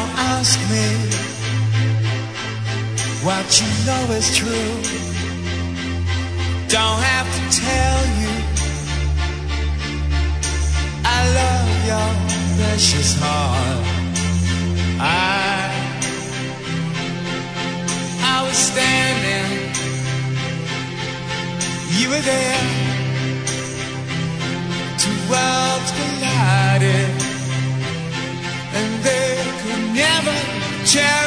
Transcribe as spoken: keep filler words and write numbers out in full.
Don't ask me what you know is true. Don't have to tell you I love your precious heart. I I was standing, you were there. Two worlds collided, and they could never tear